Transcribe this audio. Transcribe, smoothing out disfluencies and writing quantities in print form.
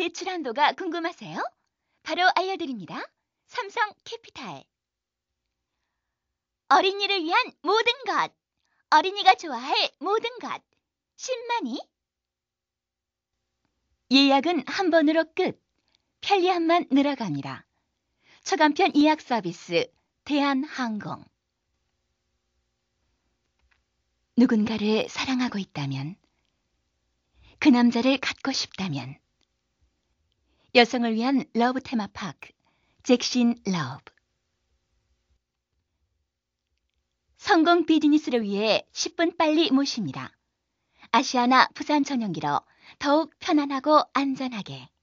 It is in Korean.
대출 한도가 궁금하세요? 바로 알려드립니다. 삼성캐피탈. 어린이를 위한 모든 것. 어린이가 좋아할 모든 것. 10만이. 예약은 한 번으로 끝. 편리함만 늘어갑니다. 초간편 예약 서비스 대한항공. 누군가를 사랑하고 있다면, 그 남자를 갖고 싶다면, 여성을 위한 러브 테마파크 잭신 러브. 성공 비즈니스를 위해 10분 빨리 모십니다. 아시아나 부산 전용기로 더욱 편안하고 안전하게.